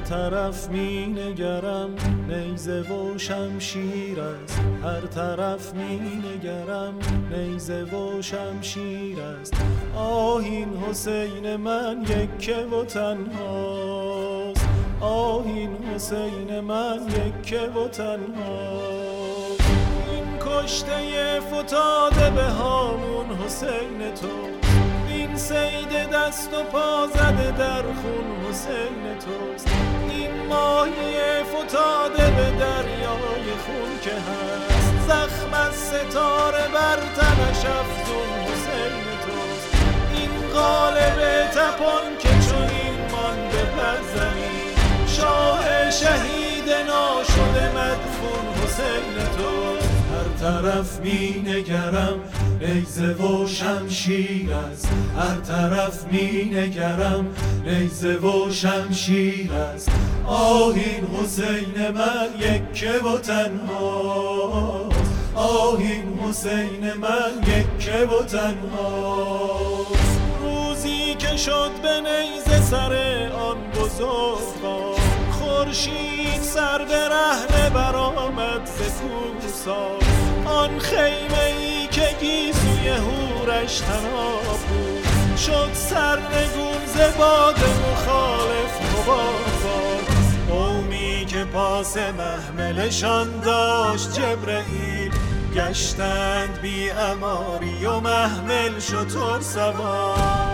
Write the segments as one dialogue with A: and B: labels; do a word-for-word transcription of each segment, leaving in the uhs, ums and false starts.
A: طرف می نگرم نیزه و شمشیر است، هر طرف می نگرم نیزه و شمشیر است. آه این حسین من یکه و تنهاست، آه این حسین من یکه و تنهاست. این کشته فتاده به هامون حسین تو، این سید دست و پا زده در خون حسین توست. این ماهی فتاده به دریای خون که هست، زخم از ستاره بر تنش افزون حسین توست. این قالب تپان که چنین مانده بر زمین، شاه شهید ناشده مدفون حسین توست. هر طرف می نگرم نیزه و شمشیر است، هر طرف می نگرم نیزه و شمشیر است. آه این حسین من یکه و تنهاست، آه این حسین من یکه و تنهاست. روزی که شد به نیزه سر آن بزرگوار، خورشید سر برهنه برآمد ز کوهسار. آن خیمه ای که گیسوی هورش طناب بود، شد سرنگون ز باد مخالف مبارزان. قومی که پاس محملشان داشت جبرئیل، گشتند بی اماری و محمل شتر سوار.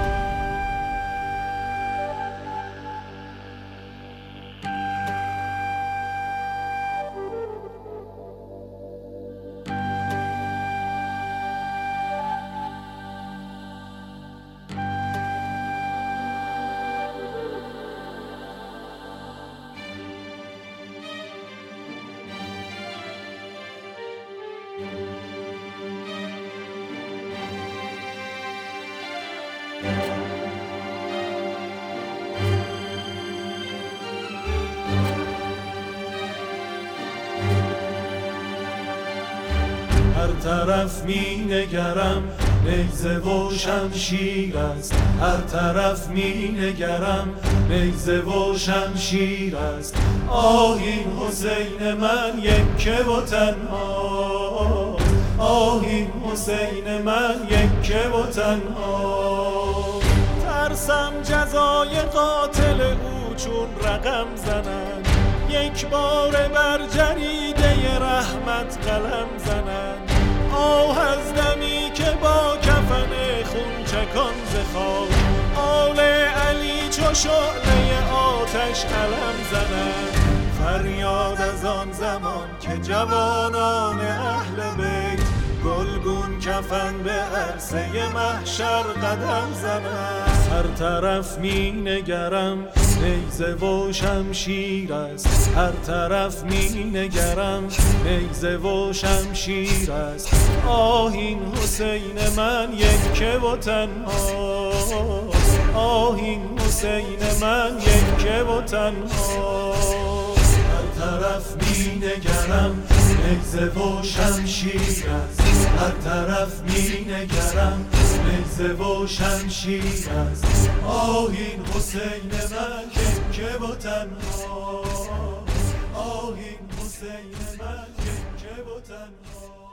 A: هر طرف می نگرم نیزه و شمشیر است، هر طرف می نگرم نیزه و شمشیر است. آه این حسین من یکه و تنهاست، آه این حسین من یکه و تنهاست. ترسم جزای قاتل او چون رقم زنند، یک بار بر جریده رحمت قلم زنند. آه از دمی که با کفن خون چکان ز خاک، آل علی چو شعله آتش علم زنند. فریاد از آن زمان که جوانان اهل بیت، گلگون کفن به عرصه محشر قدم زنند. هر طرف می نگرم نیزه و شمشیر است، هر طرف می نگرم نیزه و شمشیر است. آه این حسین من یکه و تنهاست، آه این حسین من یکه و تنهاست. هر طرف می نگرم نیزه و شمشیر است، هر طرف می نگرم نیزه و شمشیر است. آه این حسین من یکه و تنهاست، آه این حسین من یکه و تنهاست.